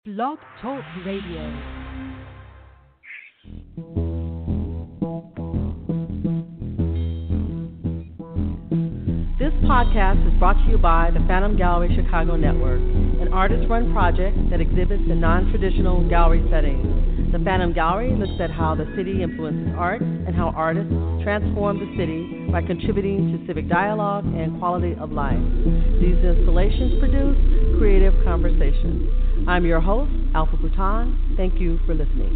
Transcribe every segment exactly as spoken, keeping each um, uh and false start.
Blog Talk Radio. This podcast is brought to you by the Phantom Gallery Chicago Network, an artist-run project that exhibits in non-traditional gallery settings. The Phantom Gallery looks at how the city influences art and how artists transform the city by contributing to civic dialogue and quality of life. These installations produce creative conversations. I'm your host, Alpha Bhutan. Thank you for listening.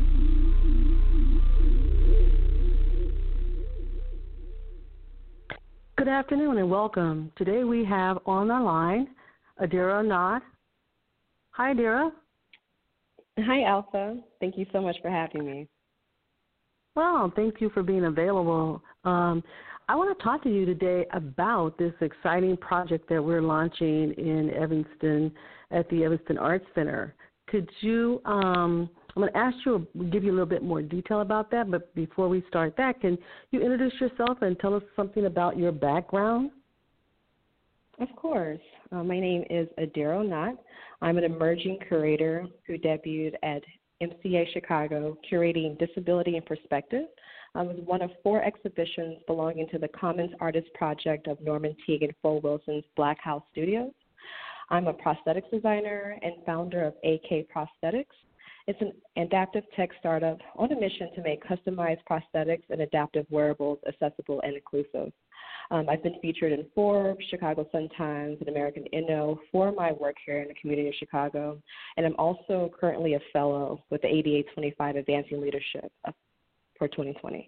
Good afternoon and welcome. Today we have on our line Adira Nod. Hi, Adira. Hi, Alpha. Thank you so much for having me. Well, thank you for being available. Um, I want to talk to you today about this exciting project that we're launching in Evanston at the Evanston Arts Center. Could you, um, I'm going to ask you, give you a little bit more detail about that, but before we start that, can you introduce yourself and tell us something about your background? Of course. Uh, my name is Adira Nod. I'm an emerging curator who debuted at M C A Chicago, curating Disability and Perspective. I was one of four exhibitions belonging to the Commons Artist Project of Norman Teague and Fo Wilson's Black House Studios. I'm a prosthetics designer and founder of A K Prosthetics. It's an adaptive tech startup on a mission to make customized prosthetics and adaptive wearables accessible and inclusive. Um, I've been featured in Forbes, Chicago Sun-Times, and American Inno for my work here in the community of Chicago, and I'm also currently a fellow with the A D A twenty-five Advancing Leadership for twenty twenty.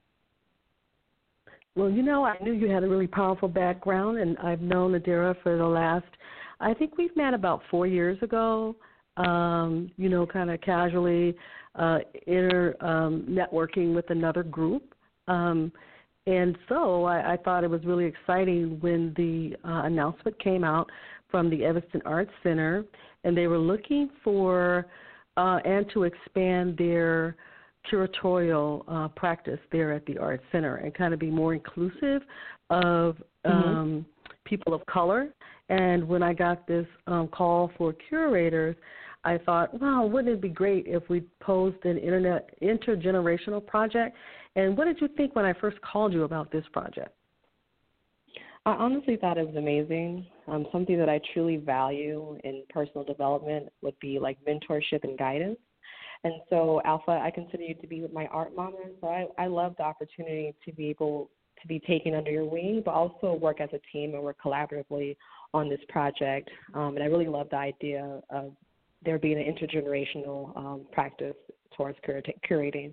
Well, you know, I knew you had a really powerful background, and I've known Adira for the last, I think we've met about four years ago, um, you know, kind of casually uh, inter um, networking with another group. Um, and so I, I thought it was really exciting when the uh, announcement came out from the Evanston Arts Center, and they were looking for uh, and to expand their curatorial uh, practice there at the Arts Center and kind of be more inclusive of um, mm-hmm. people of color. And when I got this um, call for curators, I thought, wow, wouldn't it be great if we posed an internet intergenerational project? And what did you think when I first called you about this project? I honestly thought it was amazing. Um, something that I truly value in personal development would be like mentorship and guidance. And so, Alpha, I consider you to be my art mama, so I, I love the opportunity to be able to be taken under your wing, but also work as a team and work collaboratively on this project. Um, and I really love the idea of there being an intergenerational um, practice towards cur- curating.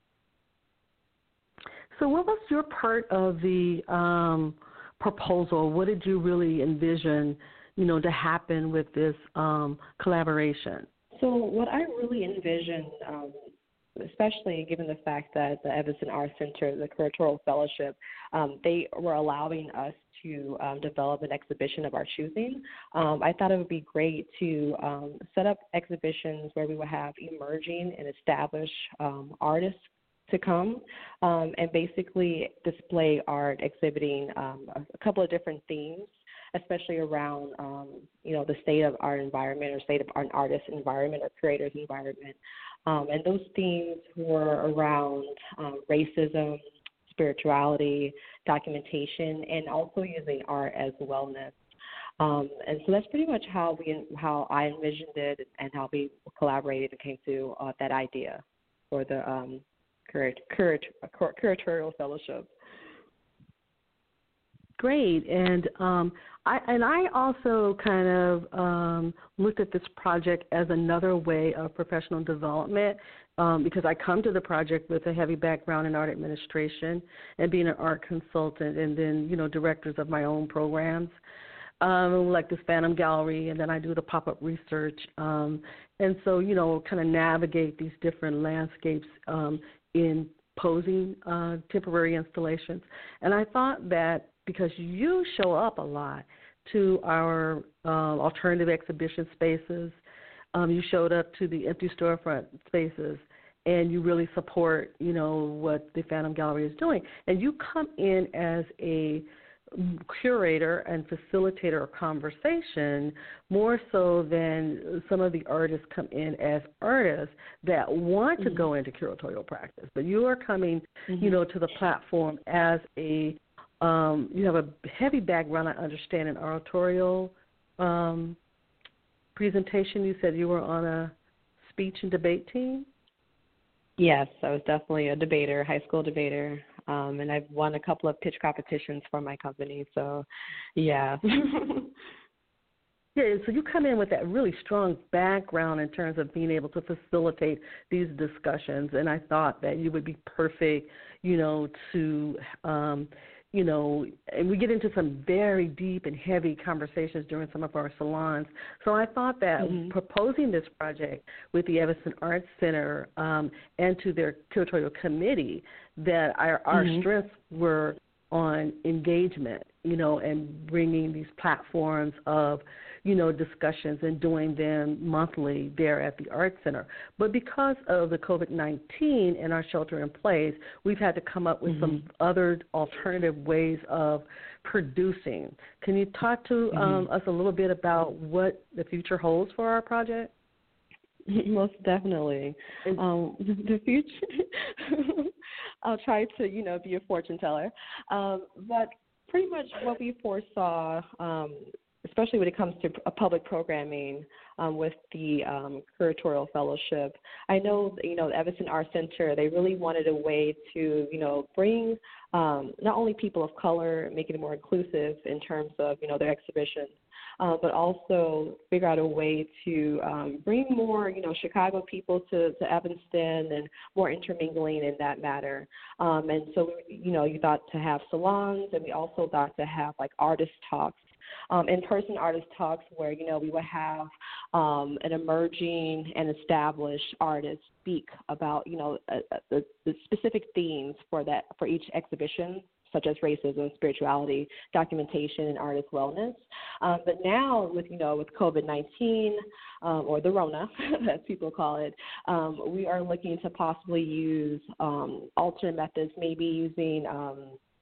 So what was your part of the um, proposal? What did you really envision, you know, to happen with this um, collaboration? So what I really envisioned, um, especially given the fact that the Evanston Arts Center, the Curatorial Fellowship, um, they were allowing us to um, develop an exhibition of our choosing. Um, I thought it would be great to um, set up exhibitions where we would have emerging and established um, artists to come um, and basically display art exhibiting um, a, a couple of different themes, especially around, um, you know, the state of our environment or state of our artist environment or creator's environment. Um, and those themes were around um, racism, spirituality, documentation, and also using art as wellness. Um, and so that's pretty much how we, how I envisioned it and how we collaborated and came to uh, that idea for the um, curat- curat- curatorial fellowship. Great, and um, I and I also kind of um, looked at this project as another way of professional development um, because I come to the project with a heavy background in art administration and being an art consultant, and then you know directors of my own programs, um, like this Phantom Gallery, and then I do the pop-up research, um, and so you know kind of navigate these different landscapes um, in posing uh, temporary installations, and I thought that. Because you show up a lot to our uh, alternative exhibition spaces. Um, you showed up to the empty storefront spaces, and you really support, you know, what the Phantom Gallery is doing. And you come in as a curator and facilitator of conversation more so than some of the artists come in as artists that want mm-hmm. to go into curatorial practice. But you are coming, mm-hmm. you know, to the platform as a, um, you have a heavy background, I understand, in oratorial um, presentation. You said you were on a speech and debate team? Yes, I was definitely a debater, high school debater. Um, and I've won a couple of pitch competitions for my company, so yeah. Yeah, so you come in with that really strong background in terms of being able to facilitate these discussions, and I thought that you would be perfect, you know, to, um, you know, and we get into some very deep and heavy conversations during some of our salons. So I thought that mm-hmm. proposing this project with the Evanston Arts Center um, and to their curatorial committee, that our, our mm-hmm. strengths were on engagement, you know, and bringing these platforms of, you know, discussions and doing them monthly there at the Arts Center. But because of the COVID nineteen and our shelter in place, we've had to come up with mm-hmm. some other alternative ways of producing. Can you talk to mm-hmm. um, us a little bit about what the future holds for our project? Most definitely. Um, the future, I'll try to, you know, be a fortune teller. Um, but pretty much what we foresaw, um, especially when it comes to a public programming um, with the um, curatorial fellowship. I know, you know, the Evanston Arts Center, they really wanted a way to, you know, bring um, not only people of color, making it more inclusive in terms of, you know, their exhibitions, uh, but also figure out a way to um, bring more, you know, Chicago people to, to Evanston and more intermingling in that matter. Um, and so, you know, you thought to have salons, and we also thought to have, like, artist talks. Um, in-person artist talks where, you know, we would have um, an emerging and established artist speak about, you know, uh, the, the specific themes for that for each exhibition, such as racism, spirituality, documentation, and artist wellness. Um, but now with, you know, with COVID nineteen um, or the Rona, as people call it, um, we are looking to possibly use um, alternate methods, maybe using um,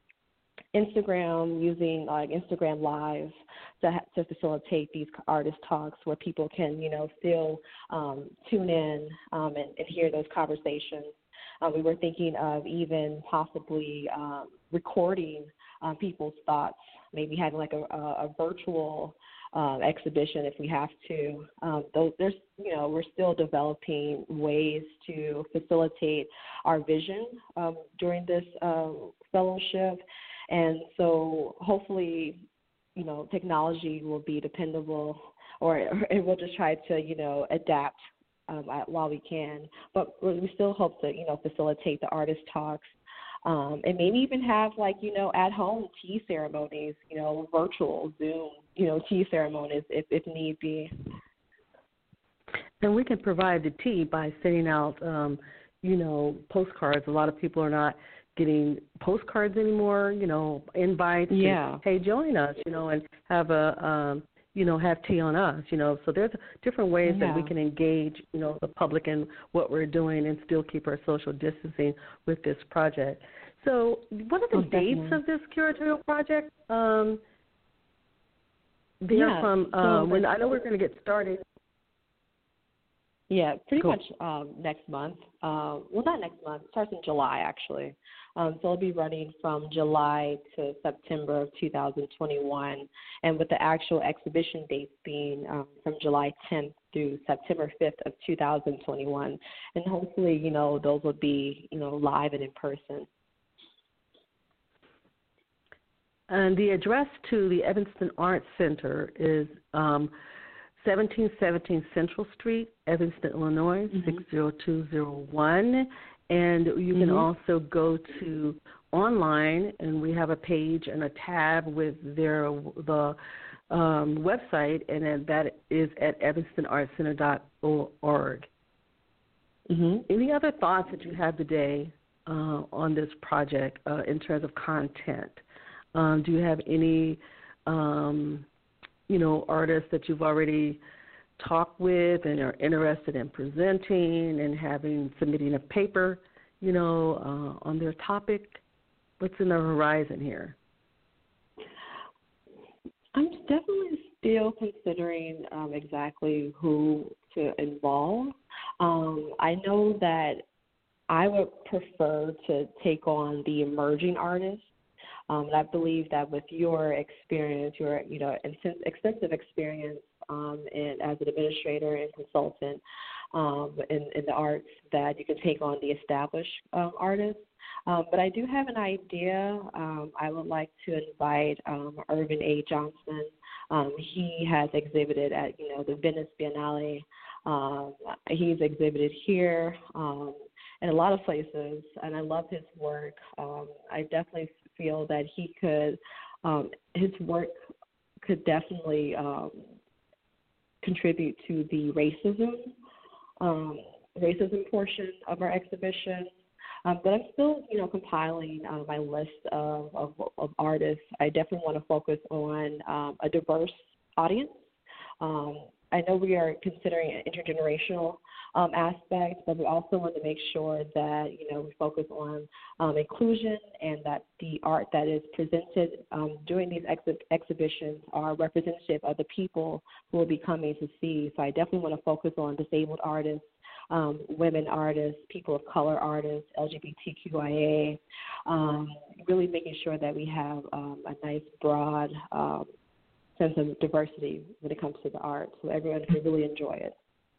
Instagram, using like Instagram Live to to facilitate these artist talks where people can, you know, still um, tune in um, and, and hear those conversations. Uh, we were thinking of even possibly um, recording um, people's thoughts, maybe having like a, a, a virtual uh, exhibition if we have to. Um, those, there's, you know, we're still developing ways to facilitate our vision um, during this um, fellowship. And so hopefully, you know, technology will be dependable, or, or we'll just try to, you know, adapt um, while we can. But we still hope to, you know, facilitate the artist talks um, and maybe even have, like, you know, at-home tea ceremonies, you know, virtual Zoom, you know, tea ceremonies if, if need be. And we can provide the tea by sending out, um, you know, postcards. A lot of people are not getting postcards anymore, you know, invites. Yeah. And, hey, join us, you know, and have a, um, you know, have tea on us, you know. So there's different ways yeah. that we can engage, you know, the public in what we're doing and still keep our social distancing with this project. So what are the oh, dates definitely. of this curatorial project? Um, they're yeah. from, uh, so when I know we're going to get started. Yeah, pretty cool. much um, next month. Uh, well, not next month. It starts in July, actually. Um, so it'll be running from July to September of two thousand twenty-one, and with the actual exhibition dates being um, from July tenth through September fifth of two thousand twenty-one. And hopefully, you know, those will be, you know, live and in person. And the address to the Evanston Arts Center is um, seventeen seventeen Central Street, Evanston, Illinois, mm-hmm. six zero two zero one. And you can mm-hmm. also go to online, and we have a page and a tab with their the um, website, and that is at evanston arts center dot org. Mm-hmm. Any other thoughts that you have today uh, on this project uh, in terms of content? Um, do you have any um, you know, artists that you've already talked with and are interested in presenting and having, submitting a paper, you know, uh, on their topic? What's in the horizon here? I'm definitely still considering um, exactly who to involve. Um, I know that I would prefer to take on the emerging artists. Um, and I believe that with your experience, your you know extensive experience um, in, as an administrator and consultant um, in, in the arts, that you can take on the established um, artists. Um, but I do have an idea. Um, I would like to invite um, Irvin A. Johnson. Um, he has exhibited at you know the Venice Biennale. Um, he's exhibited here. Um, in a lot of places, and I love his work. Um, I definitely feel that he could, um, his work could definitely um, contribute to the racism, um, racism portion of our exhibition. Um, but I'm still, you know, compiling uh, my list of, of, of artists. I definitely want to focus on um, a diverse audience. Um, I know we are considering an intergenerational um, aspect, but we also want to make sure that, you know, we focus on um, inclusion and that the art that is presented um, during these ex- exhibitions are representative of the people who will be coming to see. So I definitely want to focus on disabled artists, um, women artists, people of color artists, L G B T Q I A, um, really making sure that we have um, a nice, broad um, sense of diversity when it comes to the art, so everyone can really enjoy it.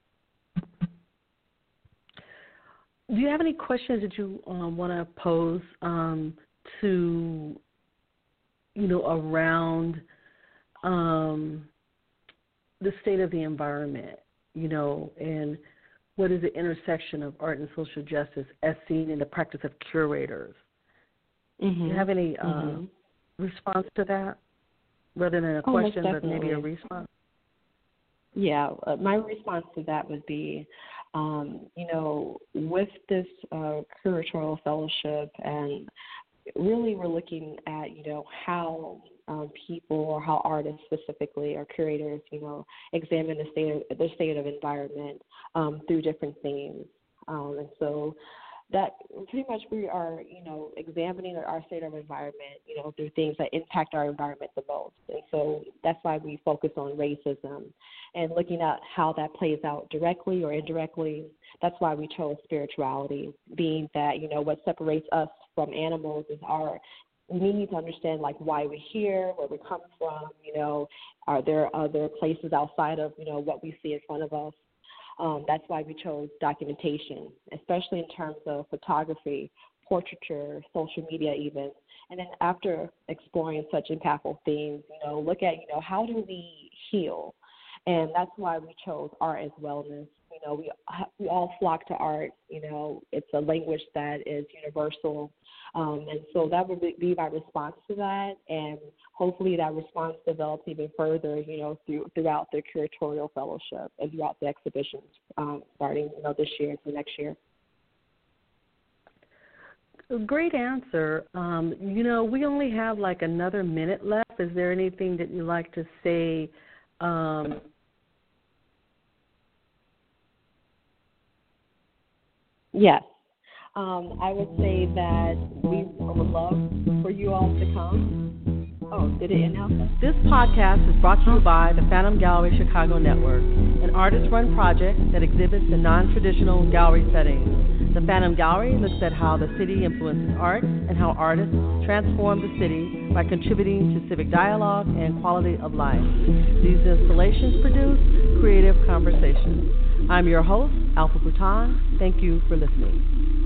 Do you have any questions that you um, want to pose um, to, you know, around um, the state of the environment, you know, and what is the intersection of art and social justice as seen in the practice of curators? Mm-hmm. Do you have any uh, mm-hmm. response to that? Rather than a oh, question, but maybe a response? Yeah, uh, my response to that would be, um, you know, with this uh, curatorial fellowship, and really we're looking at, you know, how um, people or how artists specifically or curators, you know, examine the state of, the state of environment um, through different themes. Um, and so that pretty much we are, you know, examining our state of environment, you know, through things that impact our environment the most. And so that's why we focus on racism and looking at how that plays out directly or indirectly. That's why we chose spirituality, being that, you know, what separates us from animals is our we need to understand, like, why we're here, where we come from, you know, are there other places outside of, you know, what we see in front of us. Um, that's why we chose documentation, especially in terms of photography, portraiture, social media even. And then after exploring such impactful themes, you know, look at, you know, how do we heal? And that's why we chose art as wellness. You know, we we all flock to art. You know, it's a language that is universal. Um, and so that would be my response to that. And hopefully that response develops even further, you know, through, throughout the curatorial fellowship and throughout the exhibitions um, starting, you know, this year to next year. Great answer. Um, you know, we only have like another minute left. Is there anything that you'd like to say? Um, yes. Um, I would say that we would love for you all to come. Oh, did it end now? This podcast is brought to you by the Phantom Gallery Chicago Network, an artist-run project that exhibits in non-traditional gallery settings. The Phantom Gallery looks at how the city influences art and how artists transform the city by contributing to civic dialogue and quality of life. These installations produce creative conversations. I'm your host, Alpha Bhutan. Thank you for listening.